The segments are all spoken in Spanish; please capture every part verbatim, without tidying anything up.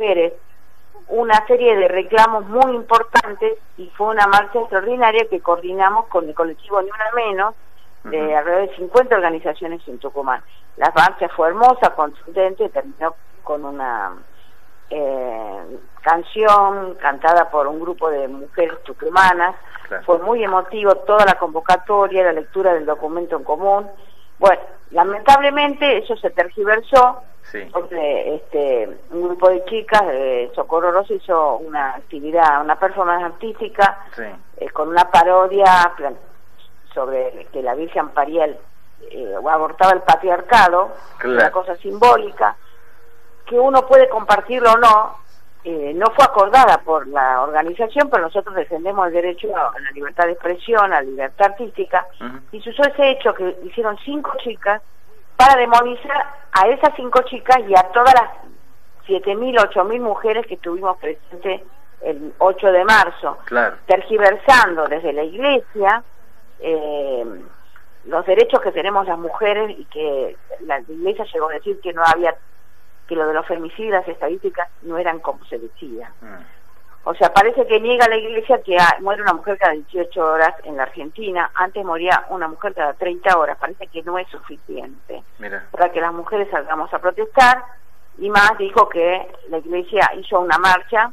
mujeres una serie de reclamos muy importantes y fue una marcha extraordinaria que coordinamos con el colectivo Ni Una Menos, de uh-huh. alrededor de cincuenta organizaciones en Tucumán. La marcha fue hermosa, contundente, terminó con una eh, canción cantada por un grupo de mujeres tucumanas. Claro. Fue muy emotivo toda la convocatoria, la lectura del documento en común. Bueno, lamentablemente eso se tergiversó. Sí. Porque este, un grupo de chicas de Socorro Rosa hizo una actividad, una performance artística, sí. eh, con una parodia sobre que la Virgen paría el, eh, o abortaba el patriarcado, claro. Una cosa simbólica, que uno puede compartirlo o no, eh, no fue acordada por la organización, pero nosotros defendemos el derecho a la libertad de expresión, a la libertad artística, uh-huh. y se usó ese hecho que hicieron cinco chicas para demonizar a esas cinco chicas y a todas las siete mil, ocho mil mujeres que estuvimos presentes el ocho de marzo, claro. tergiversando desde la iglesia eh, los derechos que tenemos las mujeres, y que la iglesia llegó a decir que no había, que lo de los femicidios, las estadísticas no eran como se decía. Mm. O sea, parece que niega la iglesia que hay, muere una mujer cada dieciocho horas en la Argentina. Antes moría una mujer cada treinta horas. Parece que no es suficiente. Mira. Para que las mujeres salgamos a protestar. Y más, dijo que la iglesia hizo una marcha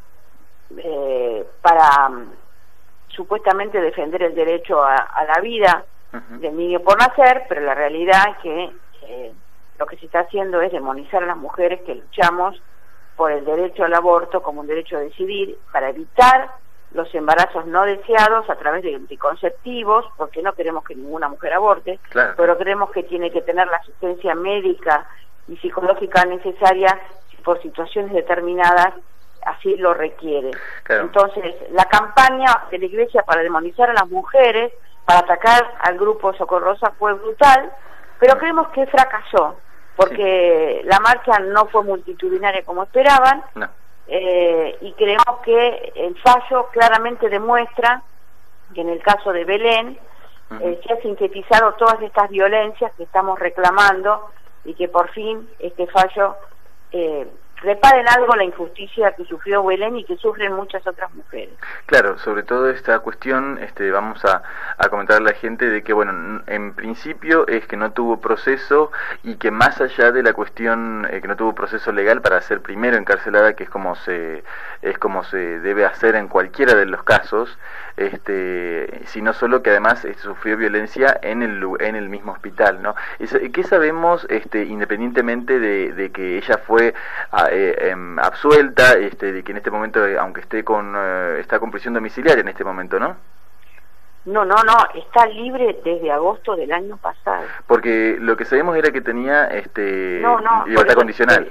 eh, para um, supuestamente defender el derecho a, a la vida uh-huh. del niño por nacer, pero la realidad es que eh, lo que se está haciendo es demonizar a las mujeres que luchamos por el derecho al aborto como un derecho a decidir, para evitar los embarazos no deseados a través de anticonceptivos, porque no queremos que ninguna mujer aborte, claro. pero creemos que tiene que tener la asistencia médica y psicológica necesaria por situaciones determinadas, así lo requiere. Claro. Entonces, la campaña de la iglesia para demonizar a las mujeres, para atacar al grupo Socorro Rosa, fue brutal, pero mm. creemos que fracasó, porque sí. la marcha no fue multitudinaria como esperaban, no. eh, y creemos que el fallo claramente demuestra que en el caso de Belén uh-huh. eh, se ha sintetizado todas estas violencias que estamos reclamando, y que por fin este fallo eh, repare en algo la injusticia que sufrió Belén y que sufren muchas otras mujeres. Claro, sobre todo esta cuestión, este, vamos a, a comentarle a la gente de que, bueno, en principio es que no tuvo proceso, y que más allá de la cuestión eh, que no tuvo proceso legal para ser primero encarcelada, que es como se es como se debe hacer en cualquiera de los casos, este, sino solo que además este, sufrió violencia en el en el mismo hospital, ¿no? ¿Qué sabemos, este, independientemente de, de que ella fue a, eh, eh, absuelta, este, de que en este momento, eh, aunque esté con eh, está con prisión domiciliaria en este momento, ¿no? No, no, no, está libre desde agosto del año pasado. Porque lo que sabemos era que tenía este no, no, libertad condicional.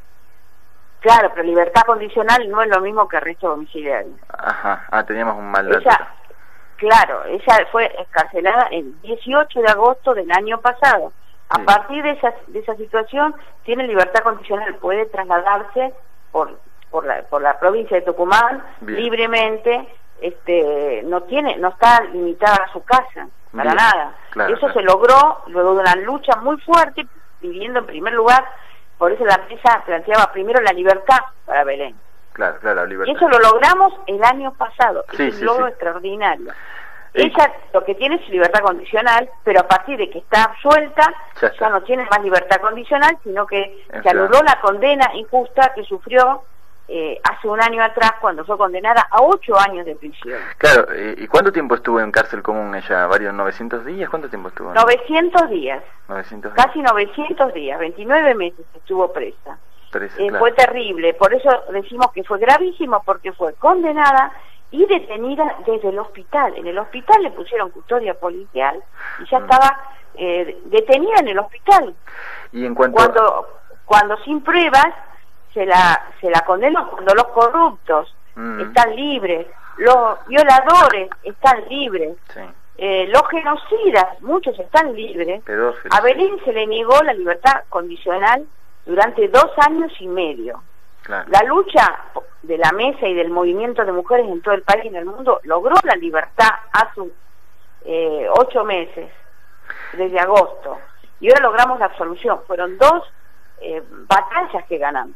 Claro, pero libertad condicional no es lo mismo que arresto domiciliario. Ajá, ah, teníamos un mal dato. Ella, claro, ella fue excarcelada el dieciocho de agosto del año pasado. A sí. partir de esa, de esa situación tiene libertad condicional, puede trasladarse por por la, por la provincia de Tucumán Bien. libremente, este no tiene no está limitada a su casa, para Bien. nada. Claro, Eso claro. se logró luego de una lucha muy fuerte, pidiendo en primer lugar, por eso la mesa planteaba primero la libertad para Belén. Claro, claro, la libertad. Y eso lo logramos el año pasado, sí, es un sí, logro sí. extraordinario. Ella lo que tiene es libertad condicional, pero a partir de que está absuelta, ya, ya no tiene más libertad condicional, sino que en se anuló la condena injusta que sufrió eh, hace un año atrás, cuando fue condenada a ocho años de prisión. Claro, eh, ¿y cuánto tiempo estuvo en cárcel común ella? ¿Varios novecientos días? ¿Cuánto tiempo estuvo? novecientos días. novecientos días. Casi novecientos días, veintinueve meses estuvo presa. Presa eh, claro. Fue terrible, por eso decimos que fue gravísimo, porque fue condenada y detenida desde el hospital. En el hospital le pusieron custodia policial y ya mm. estaba eh, detenida en el hospital. Y en cuanto cuando a... cuando sin pruebas se la se la condenó, cuando los corruptos mm. están libres, los violadores están libres, sí. eh, los genocidas, muchos están libres. Pedófilos, a Belén se le negó la libertad condicional durante dos años y medio. Claro. La lucha de la mesa y del movimiento de mujeres en todo el país y en el mundo logró la libertad hace eh, ocho meses, desde agosto, y ahora logramos la absolución. Fueron dos eh, batallas que ganamos.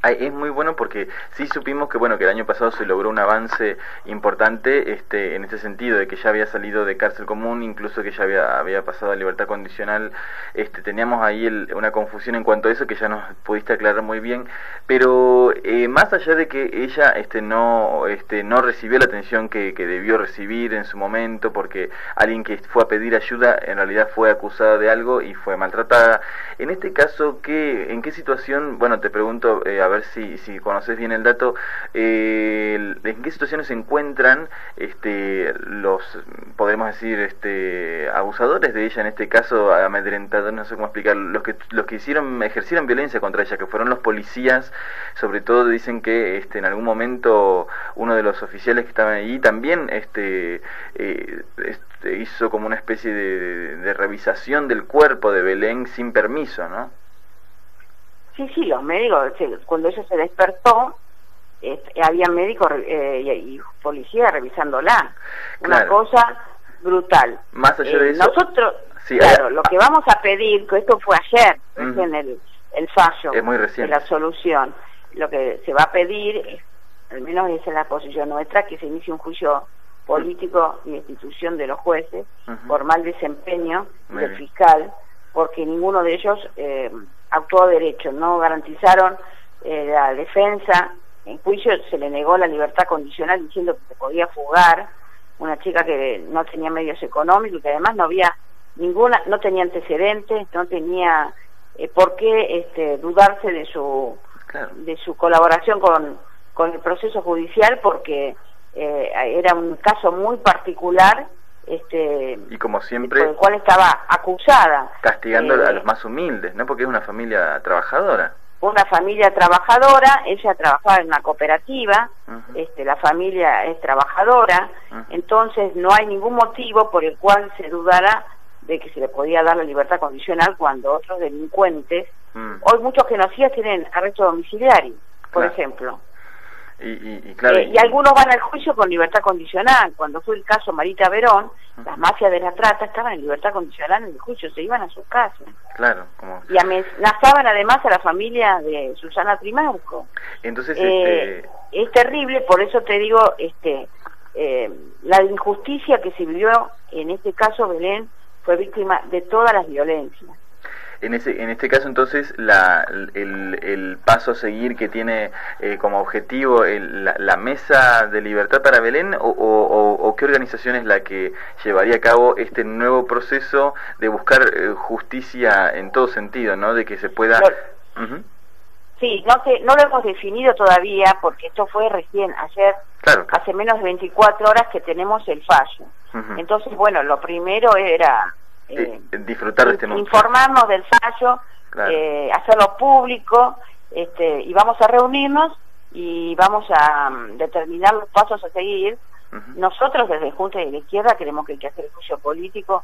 Ay, es muy bueno porque sí supimos que bueno que el año pasado se logró un avance importante este en este sentido de que ya había salido de cárcel común, incluso que ya había había pasado a libertad condicional. Este teníamos ahí el, una confusión en cuanto a eso que ya nos pudiste aclarar muy bien, pero eh, más allá de que ella este no este no recibió la atención que, que debió recibir en su momento, porque alguien que fue a pedir ayuda en realidad fue acusada de algo y fue maltratada. En este caso, ¿qué, en qué situación, bueno, te pregunto, eh, a ver si, si conoces bien el dato, eh, en qué situaciones se encuentran este, los, podemos decir, este, abusadores de ella, en este caso, amedrentadores, no sé cómo explicar, los que, los que hicieron, ejercieron violencia contra ella, que fueron los policías, sobre todo dicen que este, en algún momento uno de los oficiales que estaban allí también este, eh, este, hizo como una especie de, de, de revisación del cuerpo de Belén sin permiso, ¿no? Sí, sí, los médicos, cuando ella se despertó, eh, había médicos eh, y, y policías revisándola. Una claro. cosa brutal. Más allá de eh, eso... Nosotros, sí, claro, a... lo que vamos a pedir, que esto fue ayer, uh-huh. en el, el fallo es muy de la absolución, lo que se va a pedir, es, al menos esa es la posición nuestra, que se inicie un juicio político y destitución de los jueces uh-huh. por mal desempeño muy del bien. fiscal, porque ninguno de ellos eh, actuó a derecho, no garantizaron eh, la defensa. En juicio se le negó la libertad condicional diciendo que se podía fugar, una chica que no tenía medios económicos y que además no había ninguna, no tenía antecedentes, no tenía eh, por qué este, dudarse de su claro. de su colaboración con, con el proceso judicial, porque eh, era un caso muy particular. Este, y como siempre por el cual estaba acusada, castigando eh, a los más humildes, ¿no? Porque es una familia trabajadora, una familia trabajadora. Ella trabajaba en una cooperativa, uh-huh. este, la familia es trabajadora, uh-huh. entonces no hay ningún motivo por el cual se dudara de que se le podía dar la libertad condicional cuando otros delincuentes, uh-huh. hoy muchos genocidas tienen arresto domiciliario, por claro. ejemplo. Y, y, y, claro, eh, y algunos van al juicio con libertad condicional. Cuando fue el caso Marita Verón, uh-huh. las mafias de la trata estaban en libertad condicional en el juicio, se iban a sus casas. Claro, como... y amenazaban además a la familia de Susana Trimarco. Entonces, eh, este... es terrible, por eso te digo, este, eh, la injusticia que se vivió en este caso. Belén fue víctima de todas las violencias. En, ese, en este caso, entonces, la, el, el paso a seguir que tiene eh, como objetivo el, la, la Mesa de Libertad para Belén, o, o, o qué organización es la que llevaría a cabo este nuevo proceso de buscar eh, justicia en todo sentido, ¿no? De que se pueda... No, uh-huh. Sí, no, te, no lo hemos definido todavía, porque esto fue recién ayer, claro. hace menos de veinticuatro horas que tenemos el fallo. Uh-huh. Entonces, bueno, lo primero era... Eh, disfrutar de este momento, informarnos del fallo, claro. eh, hacerlo público, este, y vamos a reunirnos y vamos a um, determinar los pasos a seguir. Uh-huh. Nosotros desde Junta de la Izquierda creemos que hay que hacer el juicio político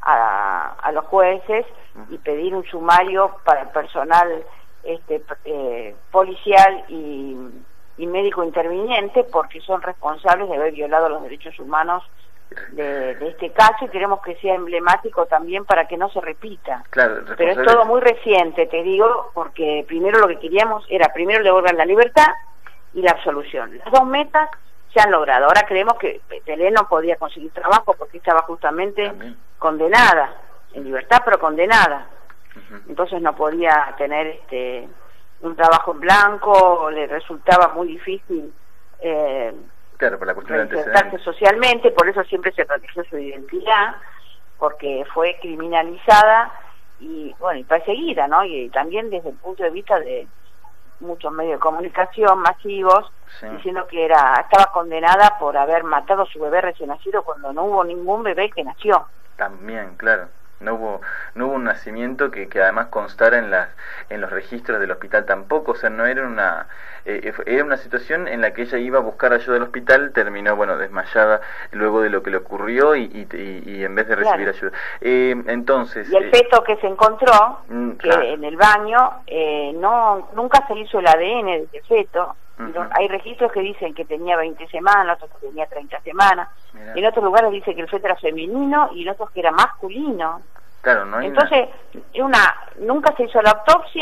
a, a los jueces uh-huh. y pedir un sumario para el personal este, eh, policial y, y médico interviniente, porque son responsables de haber violado los derechos humanos De, de este caso, y queremos que sea emblemático también para que no se repita. Claro, pero es todo muy reciente, te digo, porque primero lo que queríamos era primero devolver la libertad y la absolución. Las dos metas se han logrado. Ahora creemos que Belén no podía conseguir trabajo porque estaba justamente también condenada, en libertad pero condenada. Uh-huh. Entonces no podía tener este un trabajo en blanco, le resultaba muy difícil eh, claro, por la cuestión de reinsertarse socialmente, por eso siempre se protegió su identidad, porque fue criminalizada y bueno y perseguida, ¿no? Y, y también desde el punto de vista de muchos medios de comunicación masivos, sí. diciendo que era estaba condenada por haber matado a su bebé recién nacido cuando no hubo ningún bebé que nació. También, claro. No hubo no hubo un nacimiento que, que además constara en las en los registros del hospital tampoco, o sea, no era una eh, era una situación en la que ella iba a buscar ayuda del hospital, terminó, bueno, desmayada luego de lo que le ocurrió y, y, y, y en vez de recibir claro. ayuda. Eh, entonces... Y el feto que se encontró, mm, que claro. en el baño, eh, no nunca se hizo el A D N de ese feto. Uh-huh. Hay registros que dicen que tenía veinte semanas, otros que tenía treinta semanas. Mirá. En otros lugares dice que el feto era femenino y en otros que era masculino. Claro, no hay Entonces, una... una nunca se hizo la autopsia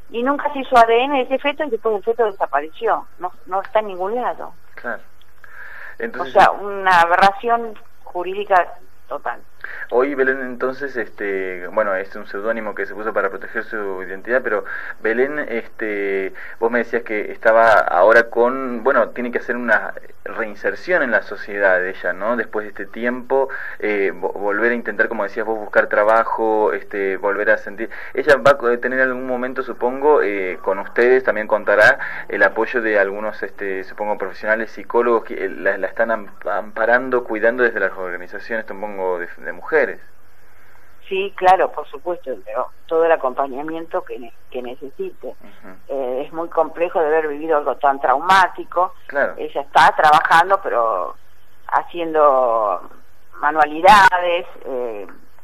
y nunca se hizo A D N de ese feto y después el feto desapareció, no, no está en ningún lado. Claro. Entonces, o sea, una aberración jurídica total. Hoy Belén entonces, este, bueno, es un seudónimo que se puso para proteger su identidad, pero Belén, este, vos me decías que estaba ahora con, bueno, tiene que hacer una reinserción en la sociedad ella, ¿no? Después de este tiempo, eh, volver a intentar, como decías vos, buscar trabajo, este, volver a sentir. Ella va a tener algún momento, supongo, eh, con ustedes, también contará el apoyo de algunos, este, supongo, profesionales, psicólogos que la, la están amparando, cuidando desde las organizaciones, supongo, de, de mujeres. Sí, claro, por supuesto, pero todo el acompañamiento que, que necesite. Uh-huh. eh, es muy complejo de haber vivido algo tan traumático. Claro. Ella está trabajando, pero haciendo manualidades, eh,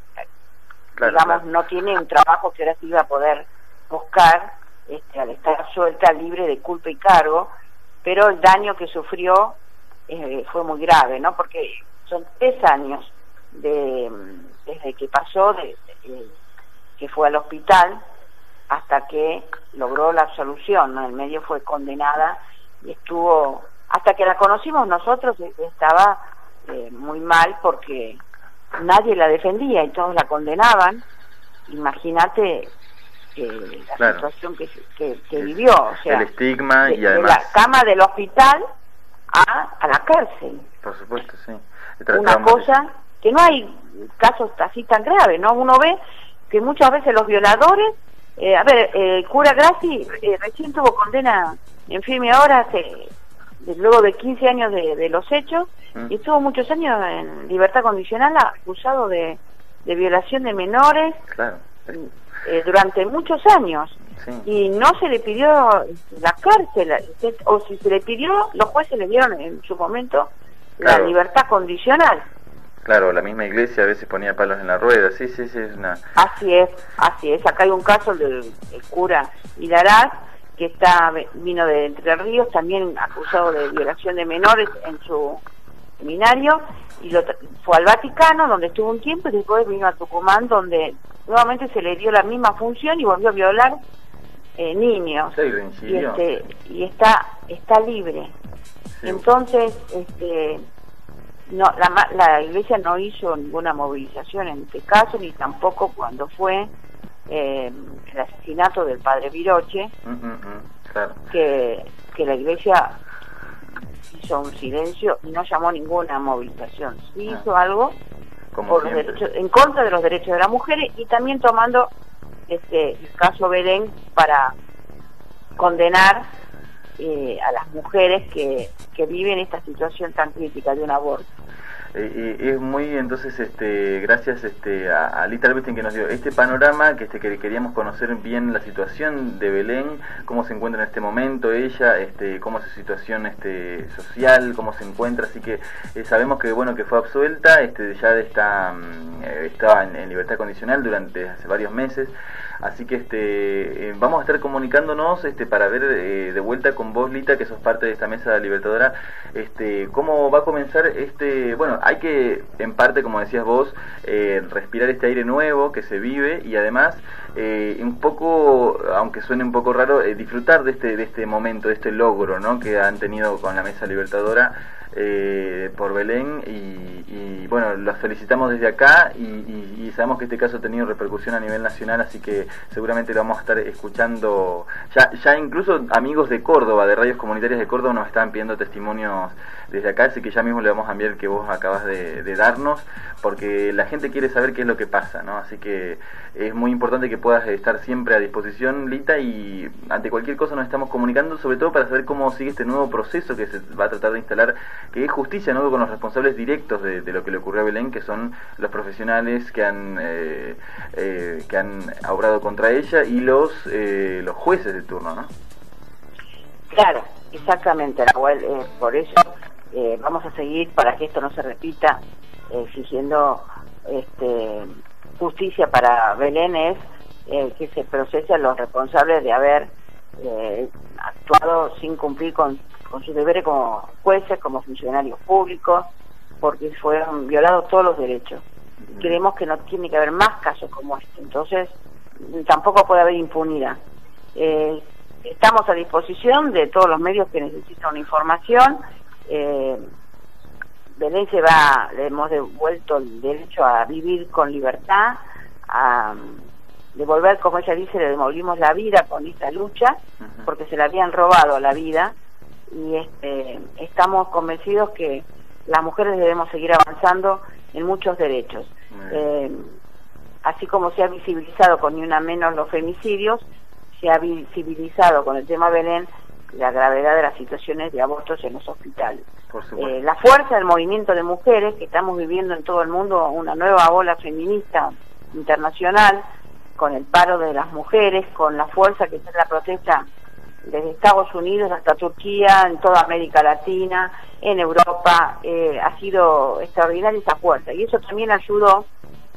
claro, digamos, claro. No tiene un trabajo que ahora sí iba a poder buscar, este, al estar suelta, libre de culpa y cargo, pero el daño que sufrió eh, fue muy grave, ¿no? Porque son tres años de desde que pasó, de, de, que fue al hospital, hasta que logró la absolución, ¿no? En el medio fue condenada y estuvo, hasta que la conocimos nosotros, estaba eh, muy mal porque nadie la defendía y todos la condenaban. Imagínate eh, la claro. situación que, que, que vivió, o sea, el estigma de, y además... de la cama del hospital a, a la cárcel. Por supuesto, sí. Una cosa... que no hay casos así tan graves, ¿no? Uno ve que muchas veces los violadores, eh, a ver, el eh, cura Grassi eh, recién tuvo condena en firme ahora, hace, de, luego de quince años de, de los hechos, mm. y estuvo muchos años en libertad condicional acusado de, de violación de menores, claro. eh, durante muchos años, sí. Y no se le pidió la cárcel, o si se le pidió, los jueces le dieron en su momento claro. la libertad condicional. Claro, la misma iglesia a veces ponía palos en la rueda, sí, sí, sí, es una... Así es, así es. Acá hay un caso del, del cura Hilaraz, que está vino de Entre Ríos, también acusado de violación de menores en su seminario, y lo fue al Vaticano, donde estuvo un tiempo, y después vino a Tucumán, donde nuevamente se le dio la misma función y volvió a violar eh, niños. Sí, y, este, y está, está libre. Sí. Entonces, este... no la, la iglesia no hizo ninguna movilización en este caso, ni tampoco cuando fue eh, el asesinato del padre Viroche, uh, uh, uh, claro. que, que la iglesia hizo un silencio y no llamó ninguna movilización. Sí ah. hizo algo por los derechos, en contra de los derechos de las mujeres, y también tomando este el caso Belén para condenar eh, a las mujeres que, que viven esta situación tan crítica de un aborto. Eh, eh, es muy, entonces, este, gracias este, a, a Lita Albestein que nos dio este panorama, que, este, que queríamos conocer bien la situación de Belén, cómo se encuentra en este momento ella, este, cómo es su situación este, social, cómo se encuentra, así que eh, sabemos que bueno que fue absuelta, este, ya está, eh, estaba en, en libertad condicional durante hace varios meses. Así que este eh, vamos a estar comunicándonos este para ver eh, de vuelta con vos, Lita, que sos parte de esta mesa libertadora, este cómo va a comenzar este, bueno, hay que en parte, como decías vos, eh, respirar este aire nuevo que se vive y además eh, un poco, aunque suene un poco raro, eh, disfrutar de este de este momento, de este logro, ¿no?, que han tenido con la mesa libertadora eh, por Belén y, y bueno, los felicitamos desde acá y, y, y sabemos que este caso ha tenido repercusión a nivel nacional, así que seguramente lo vamos a estar escuchando. Ya, ya incluso amigos de Córdoba, de radios comunitarias de Córdoba, nos están pidiendo testimonios desde acá, así que ya mismo le vamos a enviar el que vos acabas de, de darnos, porque la gente quiere saber qué es lo que pasa, ¿no? Así que es muy importante que puedas estar siempre a disposición, Lita, y ante cualquier cosa nos estamos comunicando, sobre todo para saber cómo sigue este nuevo proceso que se va a tratar de instalar, que es justicia, ¿no?, con los responsables directos de, de lo que le ocurrió a Belén, que son los profesionales que han eh, eh, que han obrado contra ella y los eh, los jueces de turno, ¿no? Claro, exactamente, Nahuel, eh, por eso eh, vamos a seguir, para que esto no se repita, eh, exigiendo este, justicia para Belén, es eh, que se procese a los responsables de haber eh, actuado sin cumplir con, con sus deberes como jueces, como funcionarios públicos, porque fueron violados todos los derechos. Creemos que no tiene que haber más casos como este, entonces tampoco puede haber impunidad. Eh, estamos a disposición de todos los medios que necesitan una información. Eh, Belén se va, le hemos devuelto el derecho a vivir con libertad, a devolver, como ella dice, le devolvimos la vida con esta lucha, porque se le habían robado la vida, y este, estamos convencidos que las mujeres debemos seguir avanzando en muchos derechos. Eh, así como se ha visibilizado con Ni Una Menos los femicidios, se ha visibilizado con el tema Belén la gravedad de las situaciones de abortos en los hospitales. Eh, la fuerza del movimiento de mujeres, que estamos viviendo en todo el mundo una nueva ola feminista internacional, con el paro de las mujeres, con la fuerza que tiene la protesta desde Estados Unidos hasta Turquía, en toda América Latina, en Europa, eh, ha sido extraordinaria esa fuerza. Y eso también ayudó,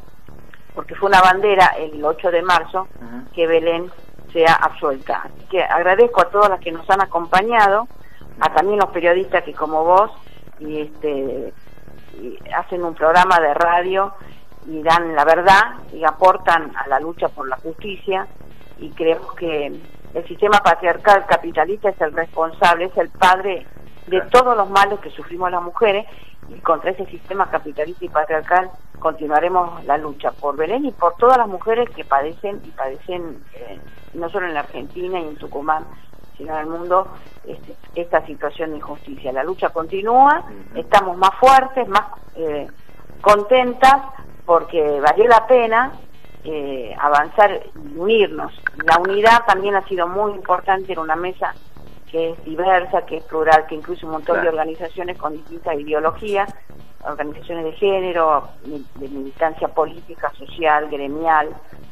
porque fue una bandera el ocho de marzo, uh-huh. que Belén sea absuelta. Así que agradezco a todas las que nos han acompañado, a también los periodistas que como vos y este y hacen un programa de radio y dan la verdad y aportan a la lucha por la justicia, y creemos que el sistema patriarcal capitalista es el responsable, es el padre de todos los males que sufrimos las mujeres, y contra ese sistema capitalista y patriarcal continuaremos la lucha por Belén y por todas las mujeres que padecen y padecen eh, no solo en la Argentina y en Tucumán, sino en el mundo, este, esta situación de injusticia. La lucha continúa, estamos más fuertes, más eh, contentas, porque valió la pena eh, avanzar y unirnos. La unidad también ha sido muy importante en una mesa que es diversa, que es plural, que incluye un montón claro. de organizaciones con distintas ideologías, organizaciones de género, de militancia política, social, gremial,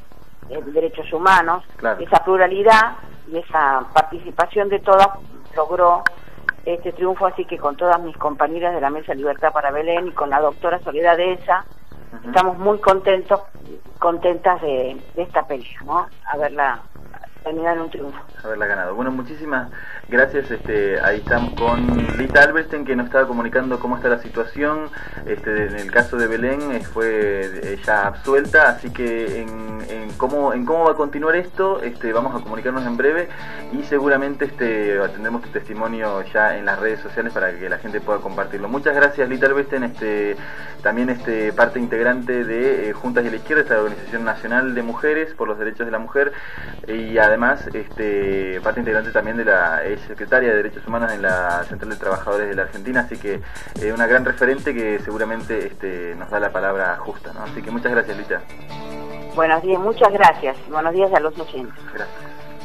de derechos humanos. Claro. Esa pluralidad y esa participación de todas logró este triunfo, así que con todas mis compañeras de la Mesa Libertad para Belén y con la doctora Soledad Deza, uh-huh. estamos muy contentos, contentas de, de esta pelea, ¿no? Haberla terminado en un triunfo. Haberla ganado. Bueno, muchísimas gracias. Este, ahí estamos con Lita Alberstein, que nos estaba comunicando cómo está la situación. Este, en el caso de Belén eh, fue ya absuelta, así que en, en cómo en cómo va a continuar esto, este, vamos a comunicarnos en breve y seguramente este atendemos tu testimonio ya en las redes sociales para que la gente pueda compartirlo. Muchas gracias, Lita Alberstein, este, también este parte integrante de eh, Juntas y la Izquierda, esta organización nacional de mujeres por los derechos de la mujer, y además este parte integrante también de la es secretaria de Derechos Humanos en la Central de Trabajadores de la Argentina, así que eh, una gran referente que seguramente este, nos da la palabra justa, ¿no? Así que muchas gracias, Lita. Buenos días, muchas gracias. Buenos días a los oyentes. Gracias.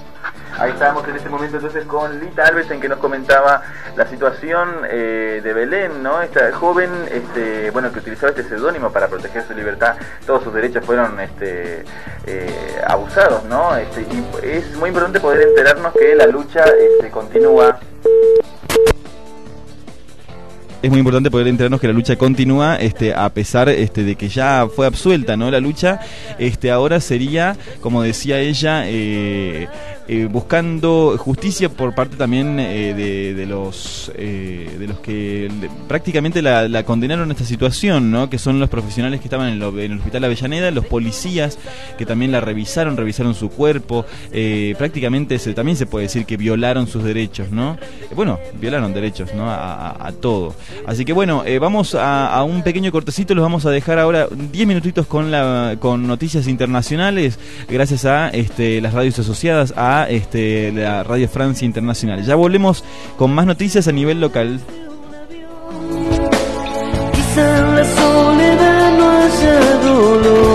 Ahí estábamos en este momento entonces con Lita Alberstein, que nos comentaba la situación eh, de Belén, ¿no? Esta joven, este, bueno, que utilizaba este seudónimo para proteger su libertad. Todos sus derechos fueron este, eh, abusados, ¿no? Este, y es muy importante poder enterarnos que la lucha este, continúa. Es muy importante poder enterarnos que la lucha continúa, este, a pesar este, de que ya fue absuelta, ¿no? La lucha, este, ahora sería, como decía ella, eh, eh, buscando justicia por parte también eh, de, de los eh, de los que le, prácticamente la, la condenaron a esta situación, ¿no? Que son los profesionales que estaban en, lo, en el Hospital Avellaneda, los policías que también la revisaron, revisaron su cuerpo, eh, prácticamente se, también se puede decir que violaron sus derechos, ¿no? Eh, bueno, violaron derechos, ¿no? A, a, a todo. Así que bueno, eh, vamos a, a un pequeño cortecito, los vamos a dejar ahora diez minutitos con la con noticias internacionales, gracias a este, las radios asociadas a este, la Radio Francia Internacional. Ya volvemos con más noticias a nivel local. Quizá en la soledad no haya dolor.